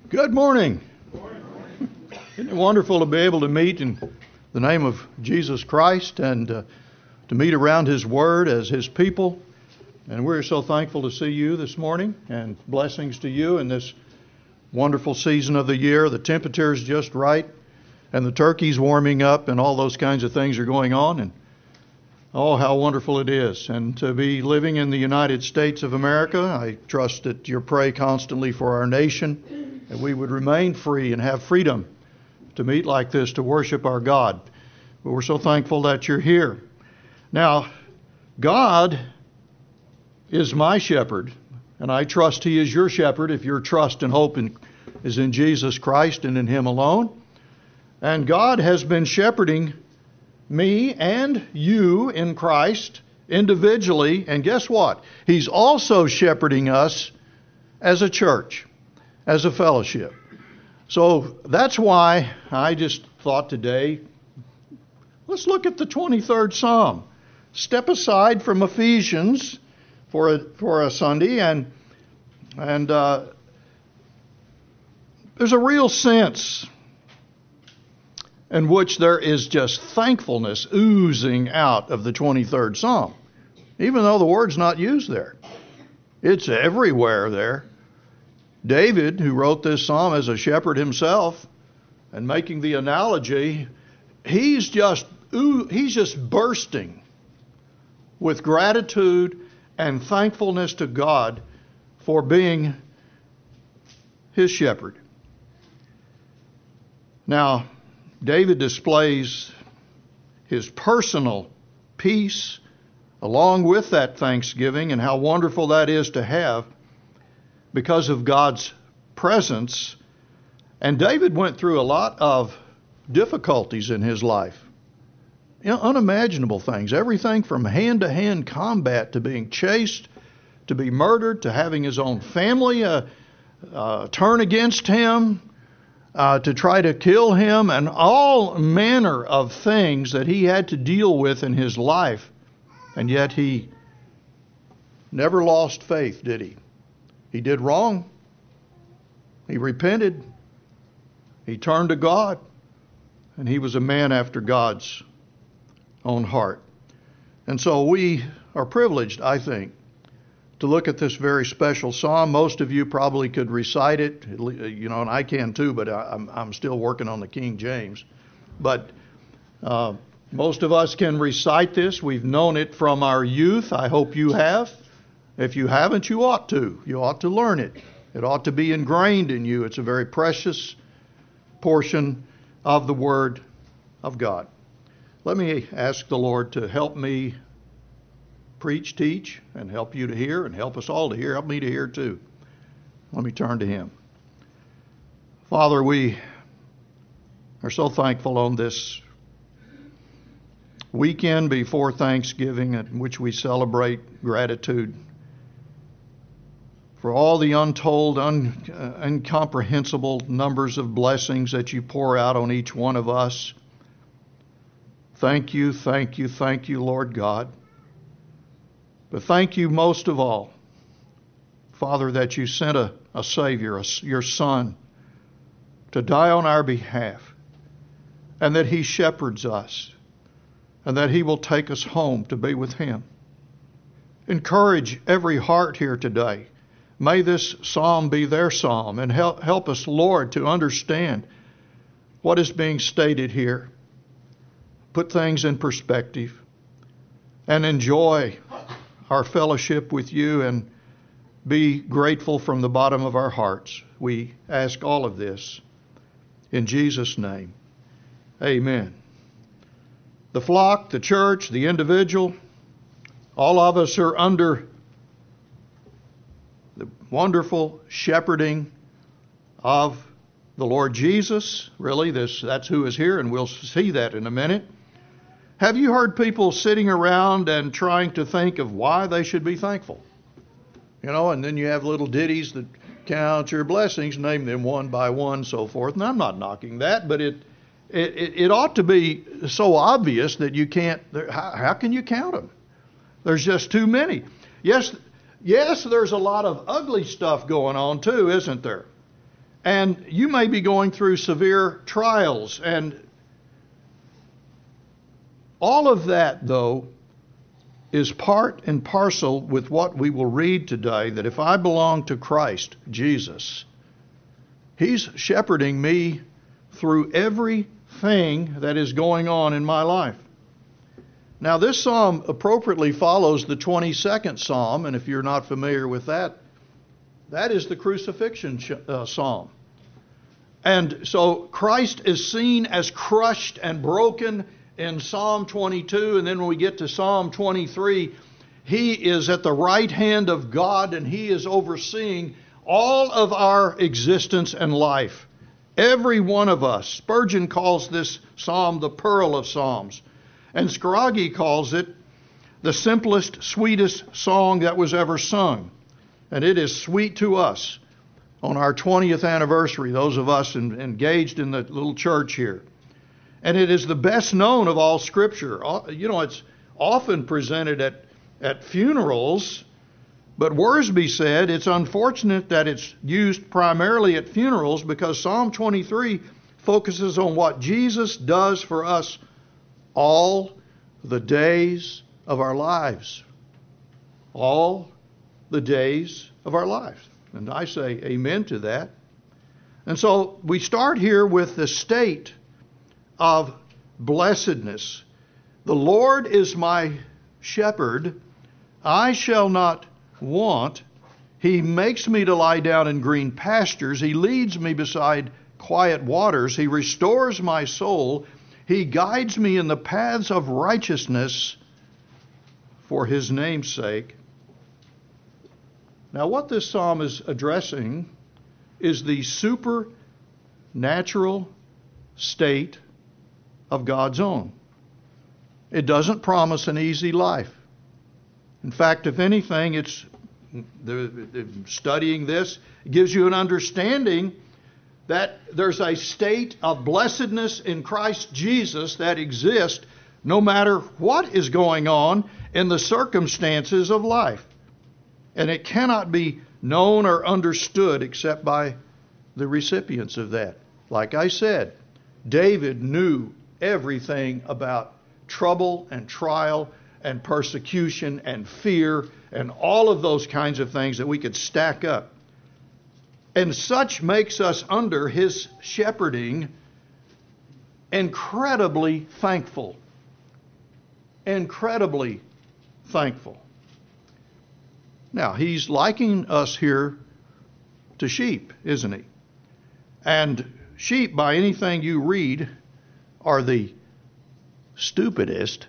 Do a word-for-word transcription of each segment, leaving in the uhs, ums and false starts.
Good morning. Isn't it wonderful to be able to meet in the name of Jesus Christ and uh, to meet around His Word as His people? And we're so thankful to see you this morning, and blessings to you in this wonderful season of the year. The temperature is just right, and the turkey's warming up, and all those kinds of things are going on. And oh, how wonderful it is. And to be living in the United States of America, I trust that you pray constantly for our nation, that we would remain free and have freedom to meet like this, to worship our God. But we're so thankful that you're here. Now, God is my shepherd, and I trust He is your shepherd if your trust and hope in, is in Jesus Christ and in Him alone. And God has been shepherding me and you in Christ individually, and guess what? He's also shepherding us as a church, as a fellowship. So that's why I just thought today, let's look at the twenty-third Psalm. Step aside from Ephesians for a, for a Sunday, and and uh, there's a real sense in which there is just thankfulness oozing out of the twenty-third Psalm, even though the word's not used there. It's everywhere there. David, who wrote this psalm as a shepherd himself, and making the analogy, he's just he's just bursting with gratitude and thankfulness to God for being his shepherd. Now, David displays his personal peace along with that thanksgiving, and how wonderful that is to have because of God's presence. And David went through a lot of difficulties in his life. You know, unimaginable things. Everything from hand-to-hand combat to being chased, to be murdered, to having his own family uh, uh, turn against him, uh, to try to kill him, and all manner of things that he had to deal with in his life. And yet he never lost faith, did he? He did wrong. He repented. He turned to God. And he was a man after God's own heart. And so we are privileged, I think, to look at this very special psalm. Most of you probably could recite it, you know, and I can too, but I'm, I'm still working on the King James. But uh, most of us can recite this. We've known it from our youth. I hope you have. If you haven't, you ought to. You ought to learn it. It ought to be ingrained in you. It's a very precious portion of the Word of God. Let me ask the Lord to help me preach, teach, and help you to hear, and help us all to hear. Help me to hear too. Let me turn to Him. Father, we are so thankful on this weekend before Thanksgiving, in which we celebrate gratitude for all the untold, un, uh, incomprehensible numbers of blessings that you pour out on each one of us. Thank you, thank you, thank you, Lord God. But thank you most of all, Father, that you sent a, a Savior, a, your Son, to die on our behalf, and that He shepherds us, and that He will take us home to be with Him. Encourage every heart here today. May this psalm be their psalm, and help, help us, Lord, to understand what is being stated here. Put things in perspective and enjoy our fellowship with you, and be grateful from the bottom of our hearts. We ask all of this in Jesus' name. Amen. The flock, the church, the individual, all of us are under the wonderful shepherding of the Lord Jesus. Really, this that's who is here, and we'll see that in a minute. Have you heard people sitting around and trying to think of why they should be thankful? You know, and then you have little ditties that count your blessings, name them one by one, so forth. And I'm not knocking that, but it it, it ought to be so obvious that you can't, how, how can you count them? There's just too many. Yes, yes, there's a lot of ugly stuff going on too, isn't there? And you may be going through severe trials. And all of that, though, is part and parcel with what we will read today, that if I belong to Christ Jesus, He's shepherding me through everything that is going on in my life. Now, this psalm appropriately follows the twenty-second psalm, and if you're not familiar with that, that is the crucifixion uh, psalm. And so Christ is seen as crushed and broken in Psalm twenty-two, and then when we get to Psalm twenty-three, He is at the right hand of God, and He is overseeing all of our existence and life. Every one of us. Spurgeon calls this psalm the Pearl of Psalms, and Scroggie calls it the simplest, sweetest song that was ever sung. And it is sweet to us on our twentieth anniversary, those of us in, engaged in the little church here. And it is the best known of all Scripture. You know, it's often presented at, at funerals, but Worsby said it's unfortunate that it's used primarily at funerals because Psalm twenty-three focuses on what Jesus does for us all the days of our lives. All the days of our lives. And I say amen to that. And so we start here with the state of blessedness. The Lord is my shepherd, I shall not want. He makes me to lie down in green pastures. He leads me beside quiet waters. He restores my soul. He guides me in the paths of righteousness for His name's sake. Now, what this psalm is addressing is the supernatural state of God's own. It doesn't promise an easy life. In fact, if anything, it's the, the, studying this gives you an understanding that there's a state of blessedness in Christ Jesus that exists no matter what is going on in the circumstances of life. And it cannot be known or understood except by the recipients of that. Like I said, David knew everything about trouble and trial and persecution and fear and all of those kinds of things that we could stack up. And such makes us under His shepherding incredibly thankful. Incredibly thankful. Now, He's likening us here to sheep, isn't He? And sheep, by anything you read, are the stupidest,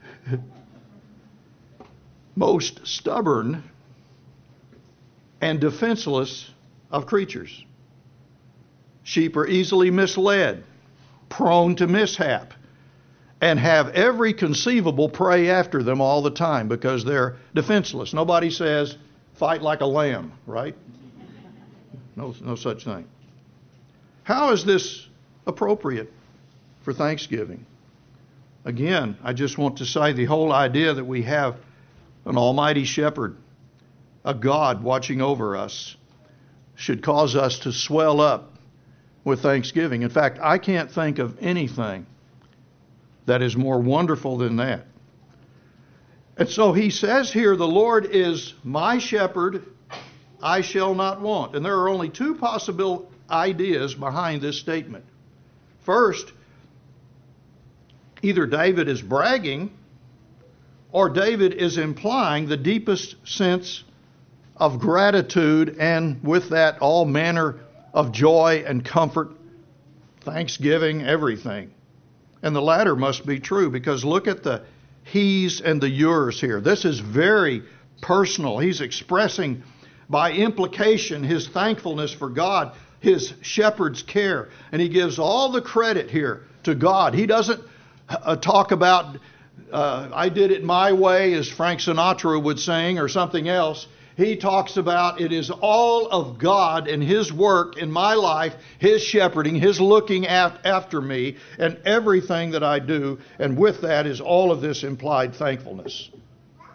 most stubborn, and defenseless of creatures. Sheep are easily misled, prone to mishap, and have every conceivable prey after them all the time because they're defenseless. Nobody says, fight like a lamb, right? No, no such thing. How is this appropriate for Thanksgiving? Again, I just want to say the whole idea that we have an almighty shepherd, a God watching over us, should cause us to swell up with thanksgiving. In fact, I can't think of anything that is more wonderful than that. And so He says here, the Lord is my shepherd, I shall not want. And there are only two possible ideas behind this statement. First, either David is bragging or David is implying the deepest sense of gratitude and with that all manner of joy and comfort, thanksgiving, everything. And the latter must be true because look at the he's and the yours here. This is very personal. He's expressing by implication his thankfulness for God, His shepherd's care. And he gives all the credit here to God. He doesn't uh, talk about, uh, I did it my way, as Frank Sinatra would sing, or something else. He talks about it is all of God and His work in my life, His shepherding, His looking after me, and everything that I do. And with that is all of this implied thankfulness.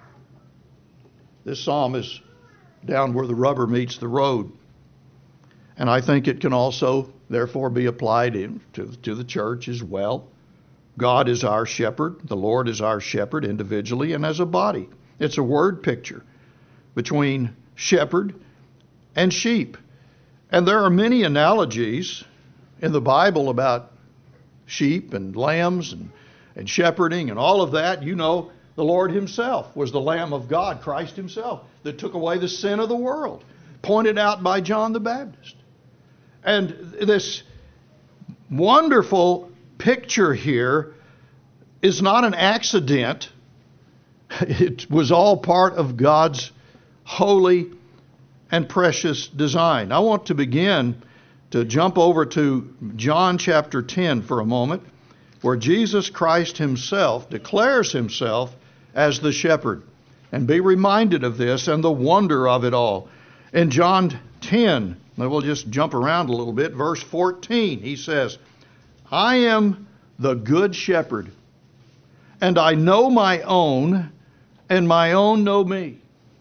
This psalm is down where the rubber meets the road. And I think it can also, therefore, be applied in, to, to the church as well. God is our shepherd. The Lord is our shepherd individually and as a body. It's a word picture between shepherd and sheep. And there are many analogies in the Bible about sheep and lambs and, and shepherding and all of that. You know, the Lord himself was the Lamb of God, Christ himself, that took away the sin of the world, pointed out by John the Baptist. And this wonderful picture here is not an accident. It was all part of God's holy and precious design. I want to begin to jump over to John chapter ten for a moment, where Jesus Christ himself declares himself as the shepherd. And be reminded of this and the wonder of it all. In John ten, we'll just jump around a little bit, verse fourteen, he says, I am the good shepherd, and I know my own, and my own know me.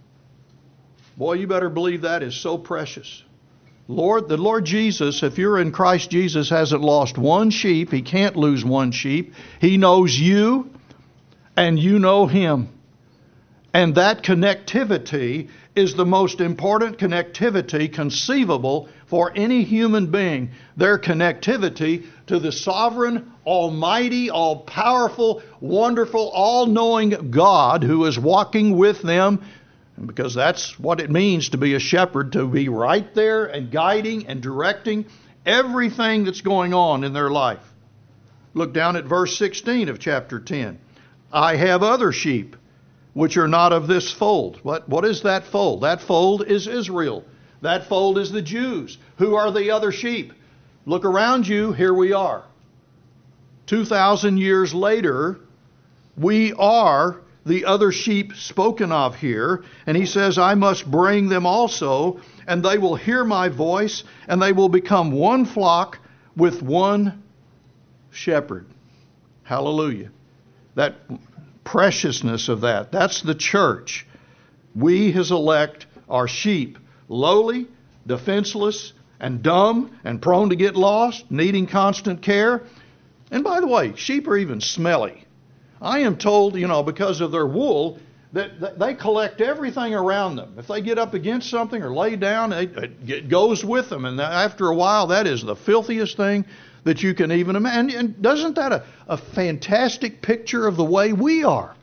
Boy, you better believe that is so precious. Lord, the Lord Jesus, if you're in Christ Jesus, hasn't lost one sheep. He can't lose one sheep. He knows you, and you know him. And that connectivity is the most important connectivity conceivable for any human being. Their connectivity to the sovereign, almighty, all-powerful, wonderful, all-knowing God who is walking with them. Because that's what it means to be a shepherd, to be right there and guiding and directing everything that's going on in their life. Look down at verse sixteen of chapter ten. I have other sheep which are not of this fold. What, what is that fold? That fold is Israel. That fold is the Jews. Who are the other sheep? Look around you, here we are. two thousand years later, we are the other sheep spoken of here. And he says, I must bring them also, and they will hear my voice, and they will become one flock with one shepherd. Hallelujah. That preciousness of that. That's the church. We, his elect, are sheep, lowly, defenseless, and dumb, and prone to get lost, needing constant care. And by the way, sheep are even smelly. I am told, you know, because of their wool, that, that they collect everything around them. If they get up against something or lay down, it, it goes with them. And after a while, that is the filthiest thing that you can even imagine. And doesn't that a, a fantastic picture of the way we are?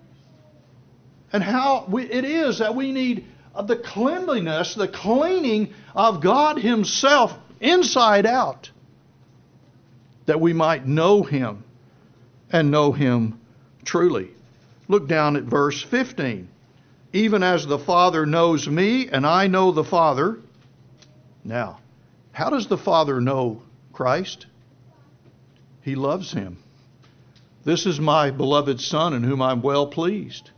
And how we, it is that we need the cleanliness, the cleaning of God himself inside out, that we might know him and know him truly. Look down at verse fifteen. Even as the Father knows me and I know the Father. Now, how does the Father know Christ? He loves him. This is my beloved Son in whom I'm well pleased.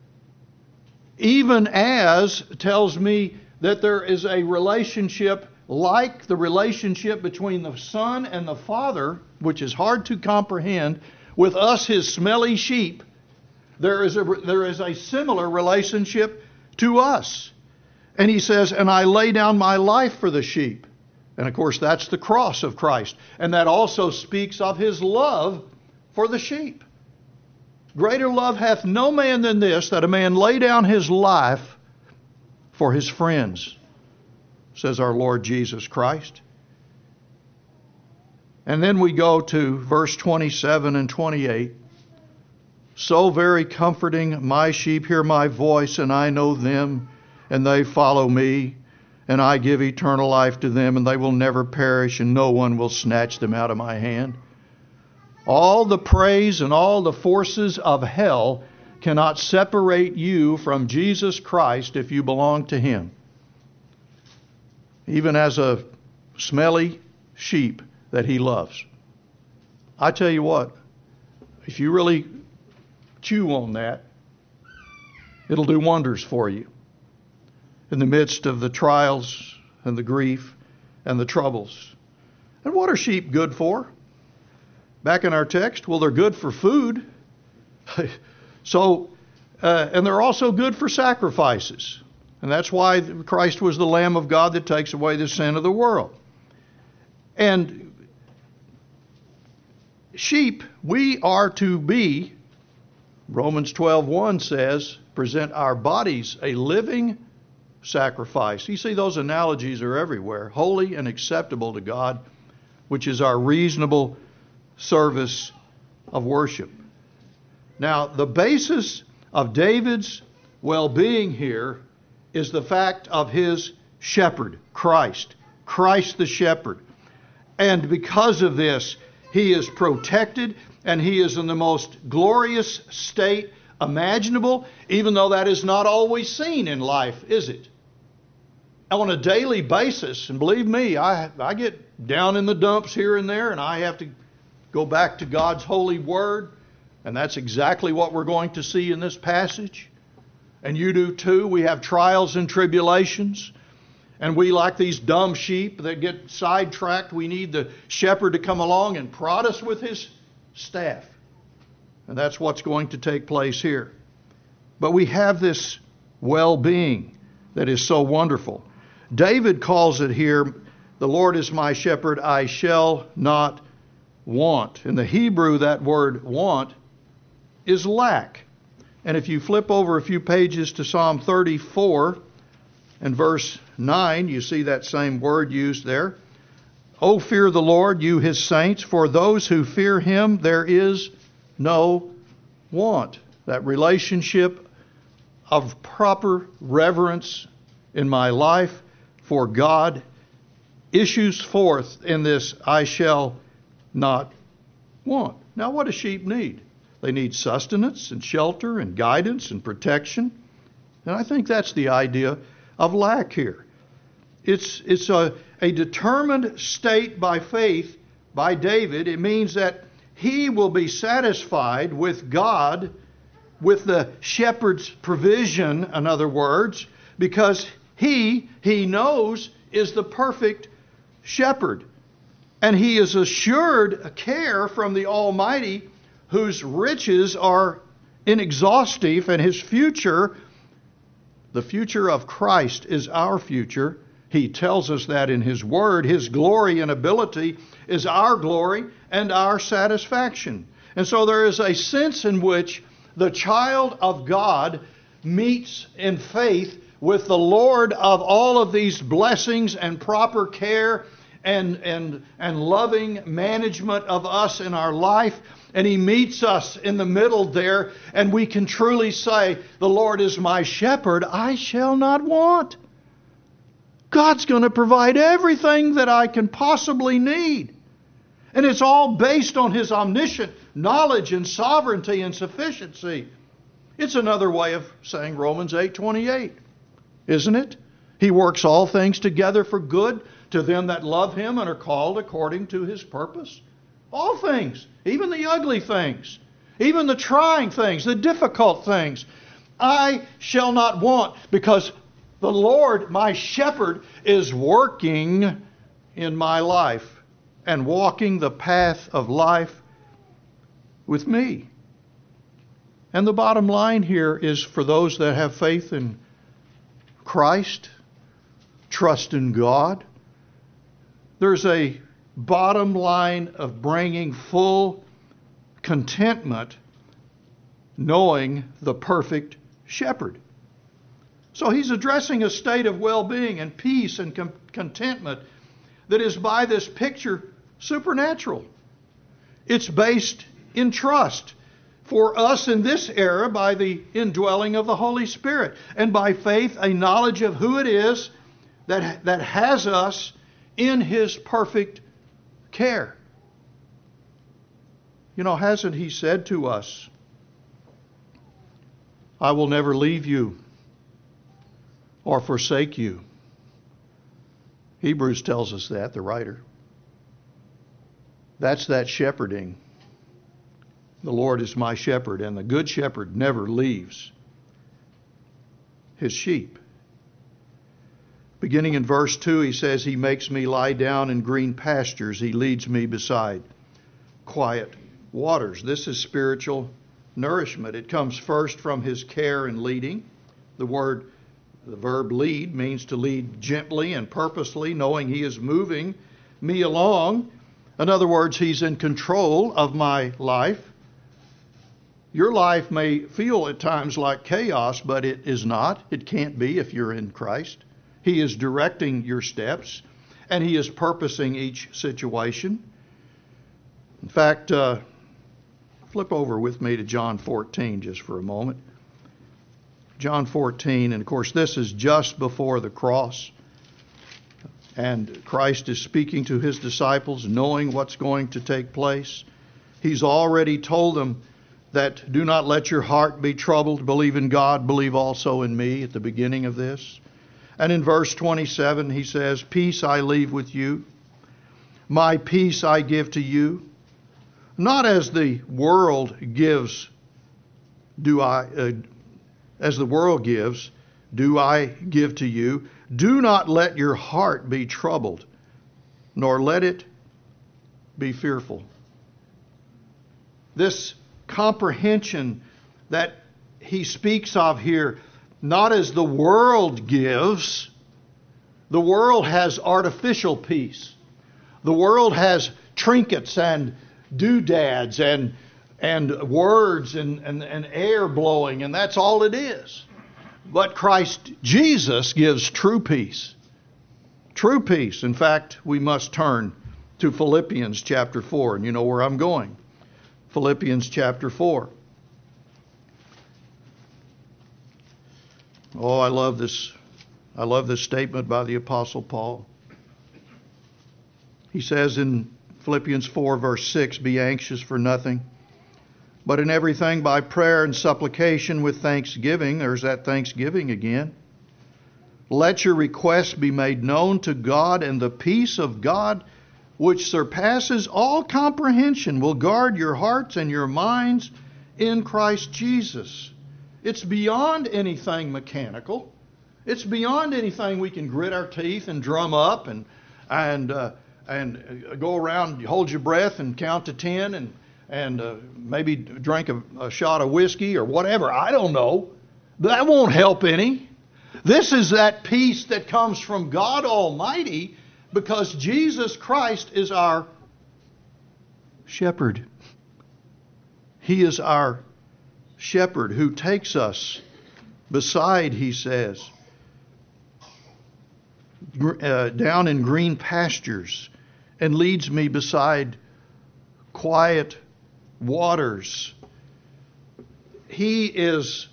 Even as tells me that there is a relationship like the relationship between the Son and the Father, which is hard to comprehend, with us, his smelly sheep. There is a, there is a similar relationship to us. And he says, and I lay down my life for the sheep. And of course, that's the cross of Christ. And that also speaks of his love for the sheep. Greater love hath no man than this, that a man lay down his life for his friends, says our Lord Jesus Christ. And then we go to verse twenty-seven and twenty-eight. So very comforting, my sheep hear my voice, and I know them, and they follow me, and I give eternal life to them, and they will never perish, and no one will snatch them out of my hand. All the praise and all the forces of hell cannot separate you from Jesus Christ if you belong to him. Even as a smelly sheep that he loves. I tell you what, if you really chew on that, it'll do wonders for you in the midst of the trials and the grief and the troubles. And what are sheep good for? Back in our text, well, they're good for food. so, uh, and they're also good for sacrifices. And that's why Christ was the Lamb of God that takes away the sin of the world. And sheep, we are to be, Romans twelve one says, present our bodies a living sacrifice. You see, those analogies are everywhere. Holy and acceptable to God, which is our reasonable service of worship. Now, the basis of David's well-being here is the fact of his shepherd, Christ. Christ the shepherd. And because of this, he is protected and he is in the most glorious state imaginable, even though that is not always seen in life, is it? On a daily basis, and believe me, I, I get down in the dumps here and there, and I have to go back to God's holy word, and that's exactly what we're going to see in this passage. And you do too. We have trials and tribulations, and we, like these dumb sheep that get sidetracked, we need the shepherd to come along and prod us with his staff. And that's what's going to take place here. But we have this well-being that is so wonderful. David calls it here, the Lord is my shepherd, I shall not want. In the Hebrew, that word want is lack. And if you flip over a few pages to Psalm thirty-four and verse nine, you see that same word used there. O fear the Lord, you his saints, for those who fear him there is no want. That relationship of proper reverence in my life for God issues forth in this I shall not want. Now, what do sheep need? They need sustenance and shelter and guidance and protection. And I think that's the idea of lack here. It's, it's a, a determined state by faith by David. It means that he will be satisfied with God, with the shepherd's provision, in other words, because he, he knows, is the perfect shepherd. And he is assured a care from the Almighty, whose riches are inexhaustive, and his future, the future of Christ, is our future. He tells us that in his word. His glory and ability is our glory and our satisfaction. And so there is a sense in which the child of God meets in faith with the Lord of all of these blessings and proper care and, and, and loving management of us in our life. And he meets us in the middle there, and we can truly say, the Lord is my shepherd, I shall not want. God's going to provide everything that I can possibly need. And it's all based on his omniscient knowledge and sovereignty and sufficiency. It's another way of saying Romans eight twenty-eight, isn't it? He works all things together for good to them that love him and are called according to his purpose. All things, even the ugly things, even the trying things, the difficult things, I shall not want, because the Lord, my shepherd, is working in my life and walking the path of life with me. And the bottom line here is for those that have faith in Christ, trust in God, there's a bottom line of bringing full contentment, knowing the perfect shepherd. So he's addressing a state of well-being and peace and com- contentment that is, by this picture, supernatural. It's based in trust for us in this era by the indwelling of the Holy Spirit, and by faith a knowledge of who it is that, that has us in his perfect care. You know, hasn't he said to us, I will never leave you or forsake you? Hebrews tells us that, the writer. That's that shepherding. The Lord is my shepherd, and the good shepherd never leaves his sheep. Beginning in verse two, he says, he makes me lie down in green pastures. He leads me beside quiet waters. This is spiritual nourishment. It comes first from his care and leading. The word The verb lead means to lead gently and purposely, knowing He is moving me along. In other words, He's in control of my life. Your life may feel at times like chaos, but it is not. It can't be if you're in Christ. He is directing your steps, and He is purposing each situation. In fact, uh, flip over with me to John fourteen just for a moment. John fourteen, and of course this is just before the cross. And Christ is speaking to His disciples, knowing what's going to take place. He's already told them that do not let your heart be troubled. Believe in God, believe also in me at the beginning of this. And in verse twenty-seven He says, peace I leave with you. My peace I give to you. Not as the world gives, do I, uh, as the world gives, do I give to you. Do not let your heart be troubled, nor let it be fearful. This comprehension that he speaks of here, not as the world gives. The world has artificial peace. The world has trinkets and doodads and and words and, and, and air blowing, and that's all it is. But Christ Jesus gives true peace. True peace. In fact, we must turn to Philippians chapter four, and you know where I'm going. Philippians chapter four. Oh, I love this. I love this statement by the Apostle Paul. He says in Philippians four, verse six, be anxious for nothing, but in everything by prayer and supplication with thanksgiving. There's that thanksgiving again. Let your requests be made known to God, and the peace of God, which surpasses all comprehension, will guard your hearts and your minds in Christ Jesus. It's beyond anything mechanical. It's beyond anything we can grit our teeth and drum up and and uh, and go around, hold your breath and count to ten and and uh, maybe drink a, a shot of whiskey or whatever. I don't know. That won't help any. This is that peace that comes from God Almighty, because Jesus Christ is our shepherd. He is our shepherd who takes us beside, he says, uh, down in green pastures and leads me beside quiet waters. He is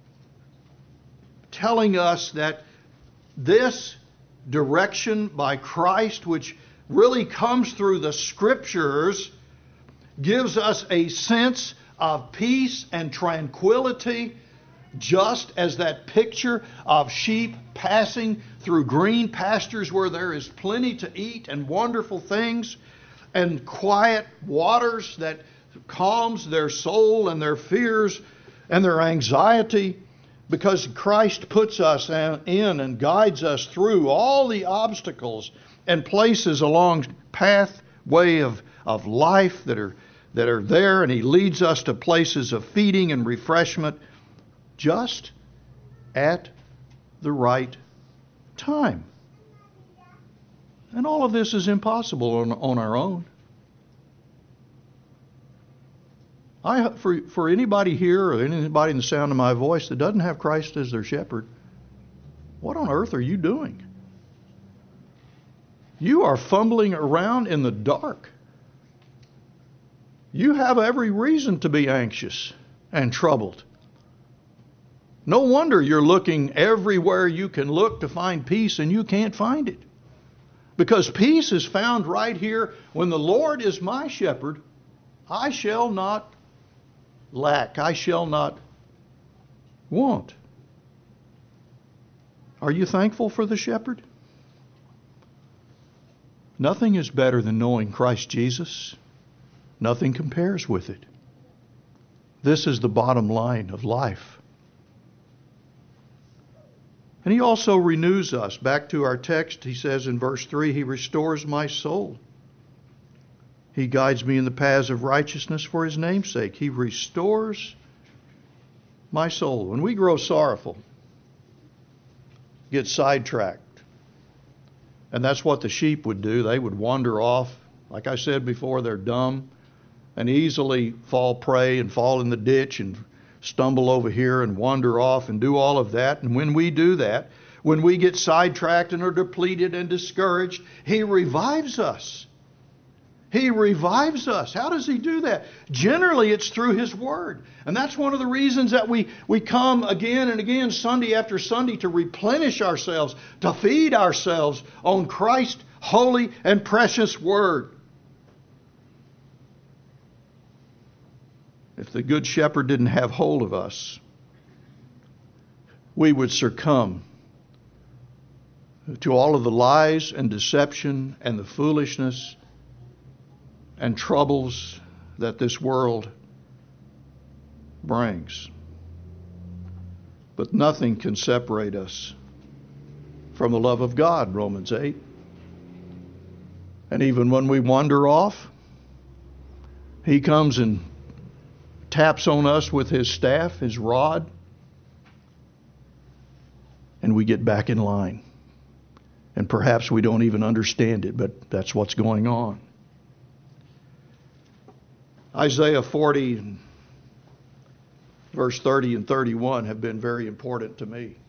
telling us that this direction by Christ, which really comes through the Scriptures, gives us a sense of peace and tranquility, just as that picture of sheep passing through green pastures where there is plenty to eat and wonderful things, and quiet waters that calms their soul and their fears and their anxiety, because Christ puts us in and guides us through all the obstacles and places along pathway of, of life that are that are there, and He leads us to places of feeding and refreshment just at the right time. And all of this is impossible on, on our own. I, for, for anybody here or anybody in the sound of my voice that doesn't have Christ as their shepherd, what on earth are you doing? You are fumbling around in the dark. You have every reason to be anxious and troubled. No wonder you're looking everywhere you can look to find peace, and you can't find it. Because peace is found right here. When the Lord is my shepherd, I shall not lack. I shall not want. Are you thankful for the shepherd? Nothing is better than knowing Christ Jesus. Nothing compares with it. This is the bottom line of life. And He also renews us. Back to our text, He says in verse three, He restores my soul. He guides me in the paths of righteousness for His name's sake. He restores my soul. When we grow sorrowful, get sidetracked. And that's what the sheep would do. They would wander off. Like I said before, they're dumb and easily fall prey and fall in the ditch and stumble over here and wander off and do all of that. And when we do that, when we get sidetracked and are depleted and discouraged, He revives us. He revives us. How does He do that? Generally, it's through His Word. And that's one of the reasons that we, we come again and again, Sunday after Sunday, to replenish ourselves, to feed ourselves on Christ's holy and precious Word. If the Good Shepherd didn't have hold of us, we would succumb to all of the lies and deception and the foolishness and troubles that this world brings. But nothing can separate us from the love of God, Romans eight. And even when we wander off, He comes and taps on us with His staff, His rod, and we get back in line. And perhaps we don't even understand it, but that's what's going on. Isaiah forty, verse thirty and thirty-one have been very important to me.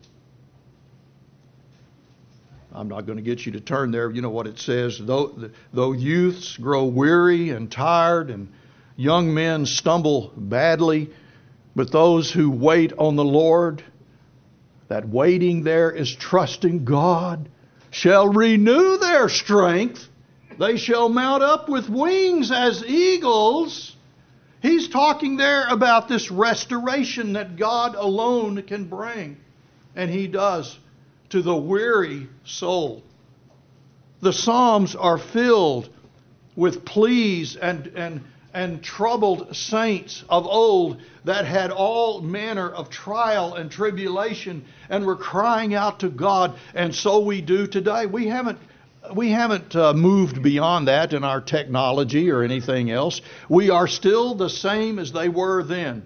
I'm not going to get you to turn there. You know what it says. Though, though youths grow weary and tired and young men stumble badly, but those who wait on the Lord, that waiting there is trusting God, shall renew their strength. They shall mount up with wings as eagles. He's talking there about this restoration that God alone can bring. And He does to the weary soul. The Psalms are filled with pleas and, and, and troubled saints of old that had all manner of trial and tribulation and were crying out to God. And so we do today. We haven't We haven't uh, moved beyond that in our technology or anything else. We are still the same as they were then.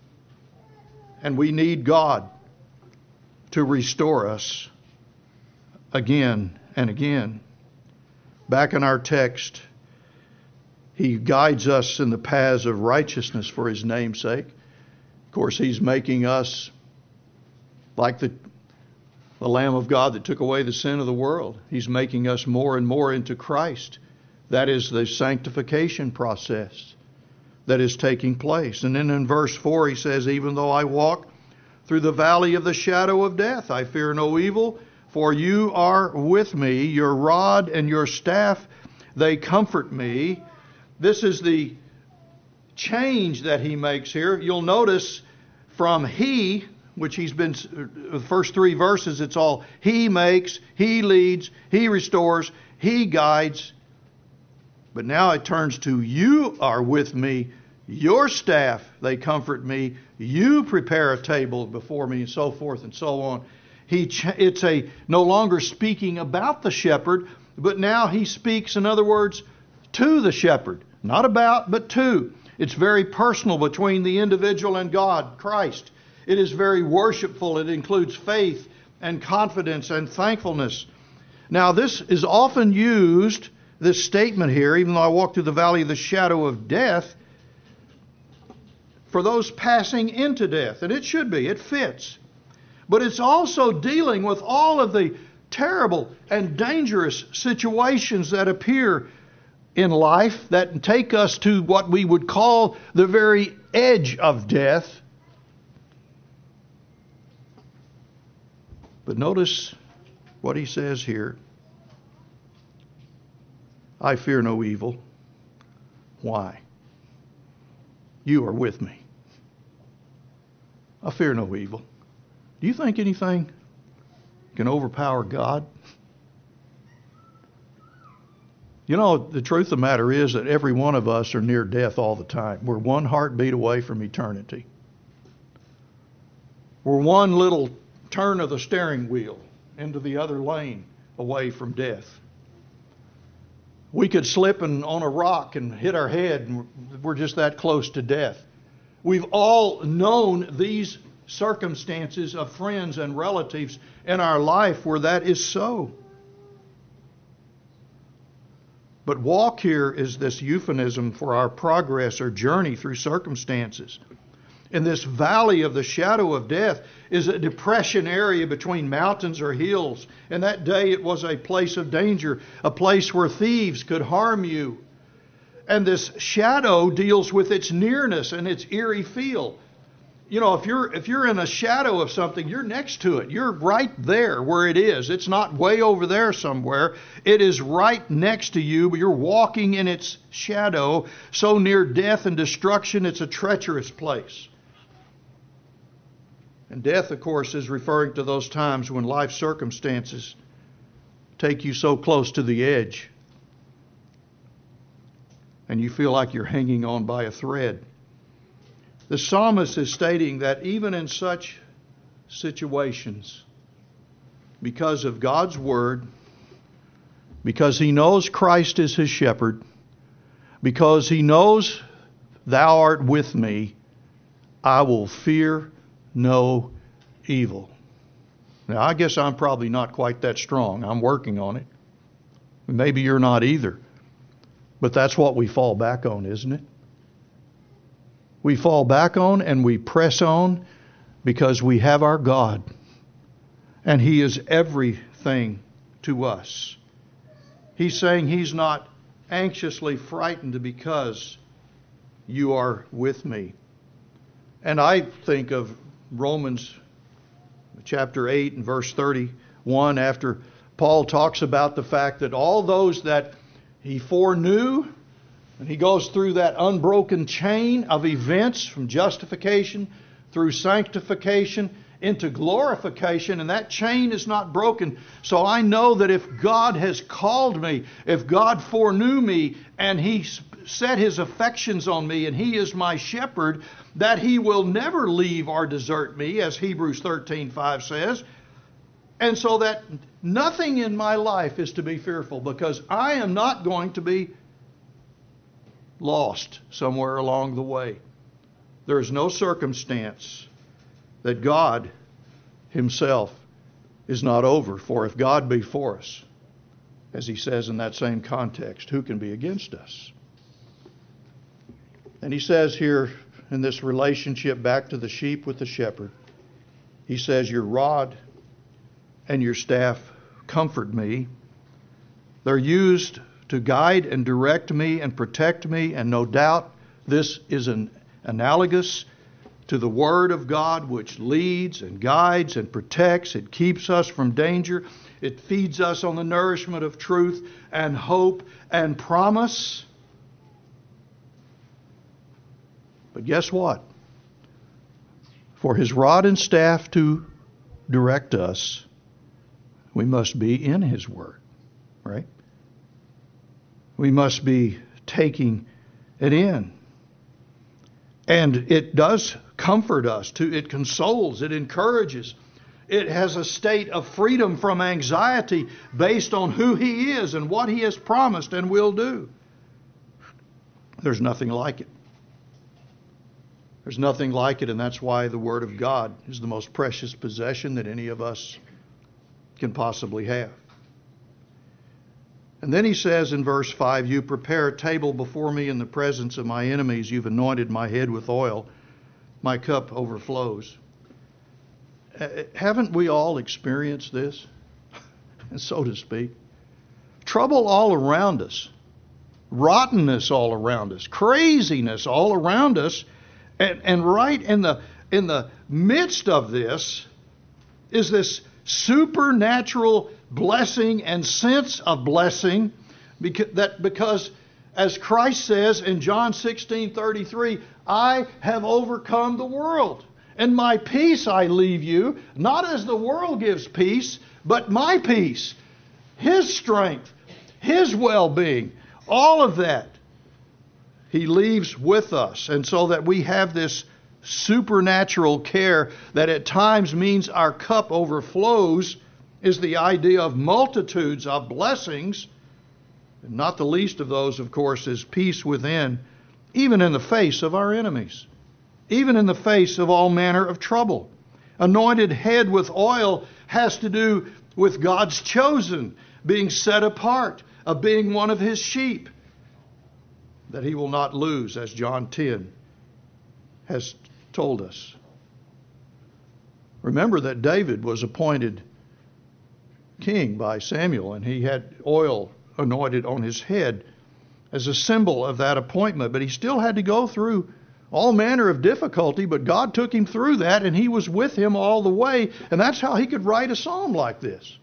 And we need God to restore us again and again. Back in our text, He guides us in the paths of righteousness for His name's sake. Of course, He's making us like the The Lamb of God that took away the sin of the world. He's making us more and more into Christ. That is the sanctification process that is taking place. And then in verse four He says, even though I walk through the valley of the shadow of death, I fear no evil, for you are with me. Your rod and your staff, they comfort me. This is the change that He makes here. You'll notice from He, which He's been, the first three verses, it's all He makes, He leads, He restores, He guides. But now it turns to you are with me, your staff, they comfort me, you prepare a table before me, and so forth and so on. He, it's a no longer speaking about the shepherd, but now He speaks, in other words, to the shepherd. Not about, but to. It's very personal between the individual and God, Christ. It is very worshipful. It includes faith and confidence and thankfulness. Now, this is often used, this statement here, even though I walk through the valley of the shadow of death, for those passing into death. And it should be. It fits. But it's also dealing with all of the terrible and dangerous situations that appear in life that take us to what we would call the very edge of death. But notice what he says here. I fear no evil. Why? You are with me. I fear no evil. Do you think anything can overpower God? You know, the truth of the matter is that every one of us are near death all the time. We're one heartbeat away from eternity. We're one little turn of the steering wheel into the other lane away from death. We could slip and, on a rock and hit our head, and we're just that close to death. We've all known these circumstances of friends and relatives in our life where that is so. But walk here is this euphemism for our progress or journey through circumstances. In this valley of the shadow of death is a depression area between mountains or hills. In that day it was a place of danger, a place where thieves could harm you. And this shadow deals with its nearness and its eerie feel. You know, if you're if you're in a shadow of something, you're next to it. You're right there where it is. It's not way over there somewhere. It is right next to you, but you're walking in its shadow, so near death and destruction, it's a treacherous place. And death, of course, is referring to those times when life circumstances take you so close to the edge and you feel like you're hanging on by a thread. The psalmist is stating that even in such situations, because of God's word, because he knows Christ is his shepherd, because he knows thou art with me, I will fear no evil. Now, I guess I'm probably not quite that strong. I'm working on it. Maybe you're not either. But that's what we fall back on, isn't it? We fall back on and we press on because we have our God. And he is everything to us. He's saying he's not anxiously frightened because you are with me. And I think of Romans chapter eight and verse thirty-one, after Paul talks about the fact that all those that he foreknew, and he goes through that unbroken chain of events from justification through sanctification into glorification, and that chain is not broken. So I know that if God has called me, if God foreknew me, and he set his affections on me, and he is my shepherd, that he will never leave or desert me, as Hebrews thirteen five says. And so that nothing in my life is to be fearful, because I am not going to be lost somewhere along the way. There is no circumstance that God himself is not over. For if God be for us, as he says in that same context, who can be against us? And he says here in this relationship back to the sheep with the shepherd, he says, your rod and your staff comfort me. They're used to guide and direct me and protect me, and no doubt this is an analogous to the Word of God, which leads and guides and protects. It keeps us from danger. It feeds us on the nourishment of truth and hope and promise. But guess what? For his rod and staff to direct us, we must be in his Word, right? We must be taking it in. And it does comfort us. To, it consoles. It encourages. It has a state of freedom from anxiety based on who he is and what he has promised and will do. There's nothing like it. There's nothing like it, and that's why the Word of God is the most precious possession that any of us can possibly have. And then he says in verse five, you prepare a table before me in the presence of my enemies. You've anointed my head with oil. My cup overflows. Haven't we all experienced this, so to speak? Trouble all around us. Rottenness all around us. Craziness all around us. And, and right in the, in the midst of this is this supernatural blessing and sense of blessing, because, that because as Christ says in John sixteen thirty-three, I have overcome the world, and my peace I leave you, not as the world gives peace, but my peace, his strength, his well-being, all of that he leaves with us. And so that we have this supernatural care that at times means our cup overflows is the idea of multitudes of blessings. And not the least of those, of course, is peace within, even in the face of our enemies, even in the face of all manner of trouble. Anointed head with oil has to do with God's chosen, being set apart, of being one of his sheep, that he will not lose, as John ten has told us. Remember that David was appointed king by Samuel, and he had oil anointed on his head as a symbol of that appointment, but he still had to go through all manner of difficulty, but God took him through that, and he was with him all the way, and that's how he could write a psalm like this.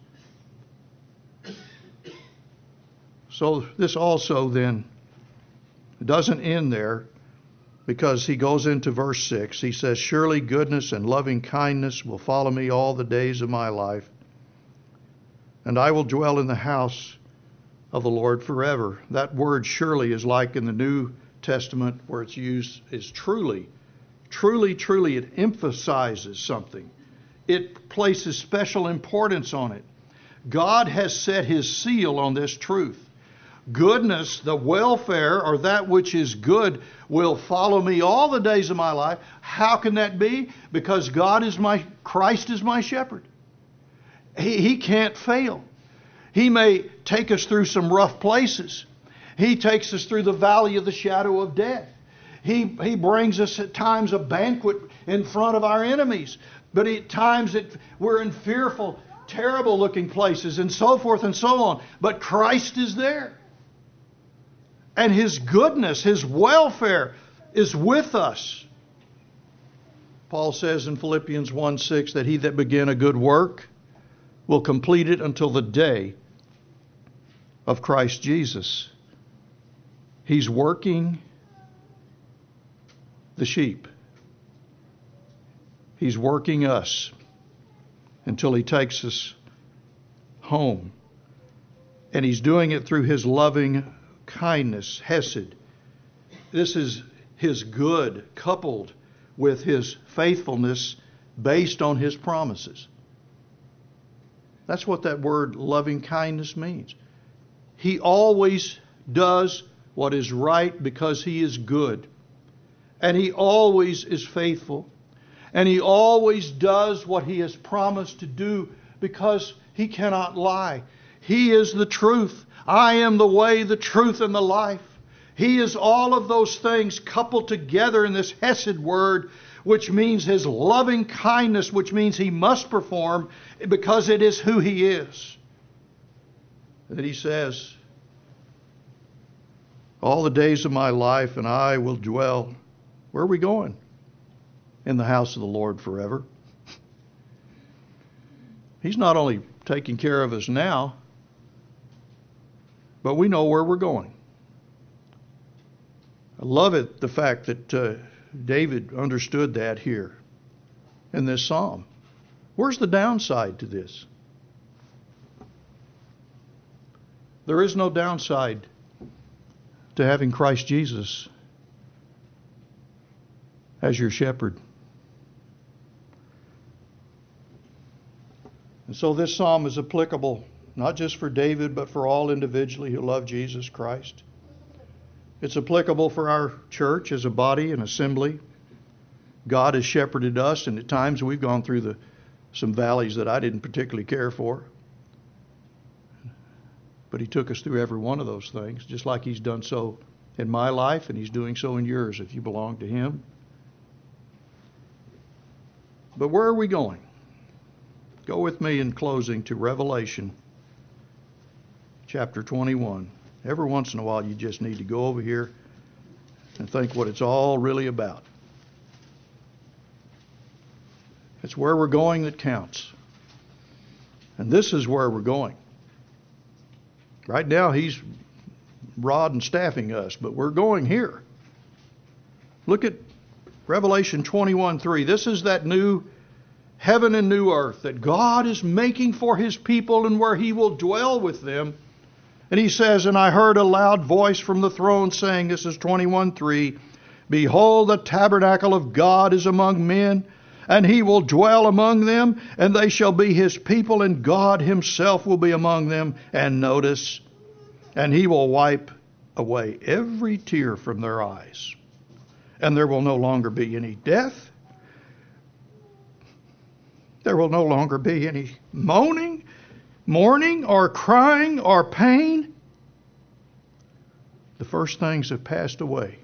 So this also then doesn't end there, because he goes into verse six. He says, surely goodness and loving kindness will follow me all the days of my life, and I will dwell in the house of the Lord forever. That word surely is like in the New Testament where it's used is truly. Truly, truly, it emphasizes something. It places special importance on it. God has set his seal on this truth. Goodness, the welfare, or that which is good, will follow me all the days of my life. How can that be? Because God is my, Christ is my shepherd. He, he can't fail. He may take us through some rough places. He takes us through the valley of the shadow of death. He, he brings us at times a banquet in front of our enemies. But at times it, we're in fearful, terrible looking places and so forth and so on. But Christ is there. And his goodness, his welfare is with us. Paul says in Philippians one six that he that began a good work will complete it until the day of Christ Jesus. He's working the sheep. He's working us until he takes us home. And he's doing it through his loving kindness, hesed. This is his good coupled with his faithfulness based on his promises. That's what that word loving kindness means. He always does what is right because he is good. And he always is faithful. And he always does what he has promised to do because he cannot lie. He is the truth. I am the way, the truth, and the life. He is all of those things coupled together in this hesed word, which means his loving kindness, which means he must perform because it is who he is. That he says, all the days of my life, and I will dwell. Where are we going? In the house of the Lord forever. He's not only taking care of us now, but we know where we're going. I love it, the fact that uh, David understood that here in this psalm. Where's the downside to this? There is no downside to having Christ Jesus as your shepherd. And so this psalm is applicable not just for David, but for all individually who love Jesus Christ. It's applicable for our church as a body and assembly. God has shepherded us, and at times we've gone through the, some valleys that I didn't particularly care for. But he took us through every one of those things, just like he's done so in my life, and he's doing so in yours if you belong to him. But where are we going? Go with me in closing to Revelation chapter twenty-one. Every once in a while you just need to go over here and think what it's all really about. It's where we're going that counts. And this is where we're going. Right now he's rod and staffing us, but we're going here. Look at Revelation twenty-one three. This is that new heaven and new earth that God is making for his people and where he will dwell with them. And he says, and I heard a loud voice from the throne saying, this is twenty-one three, behold, the tabernacle of God is among men, and he will dwell among them, and they shall be his people, and God himself will be among them. And notice, and he will wipe away every tear from their eyes. And there will no longer be any death, There will no longer be any moaning, mourning, or crying, or pain. The first things have passed away.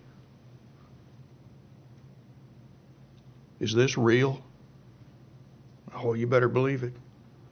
Is this real? Oh, you better believe it.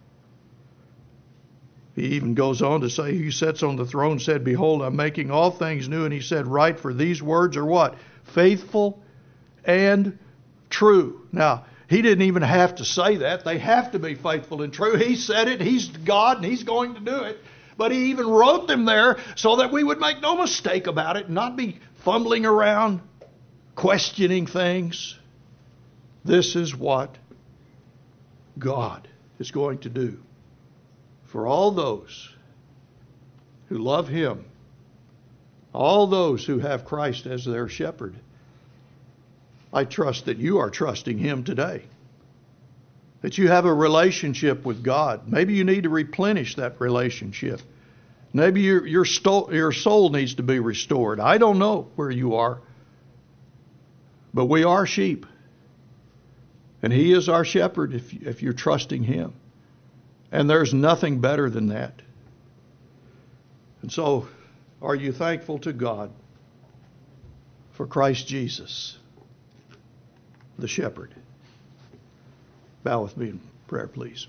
He even goes on to say, He sits on the throne said, Behold, I'm making all things new. And He said, Write, for these words are what? Faithful and true. Now, He didn't even have to say that. They have to be faithful and true. He said it. He's God and He's going to do it. But He even wrote them there so that we would make no mistake about it and not be fumbling around, questioning things. This is what God is going to do for all those who love Him, all those who have Christ as their shepherd. I trust that you are trusting Him today, that you have a relationship with God. Maybe you need to replenish that relationship. Maybe your, your, sto- your soul needs to be restored. I don't know where you are, but we are sheep. And He is our shepherd if, if you're trusting Him. And there's nothing better than that. And so, are you thankful to God for Christ Jesus, the shepherd? Bow with me in prayer, please.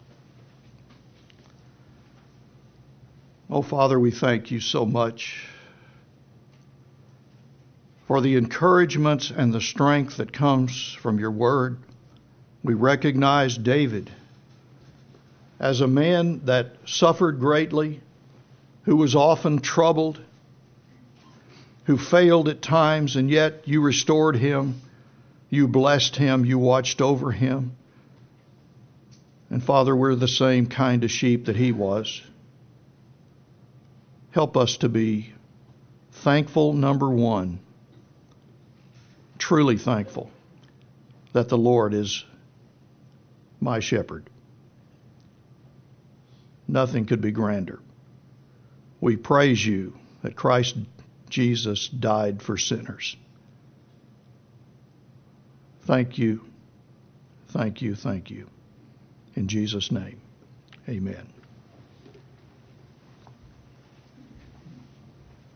Oh, Father, we thank You so much for the encouragements and the strength that comes from Your word. We recognize David as a man that suffered greatly, who was often troubled, who failed at times, and yet You restored him, You blessed him, You watched over him. And Father, we're the same kind of sheep that he was. Help us to be thankful, number one, truly thankful that the Lord is my shepherd. Nothing could be grander. We praise You that Christ Jesus died for sinners. Thank You, thank You, thank You. In Jesus' name, amen.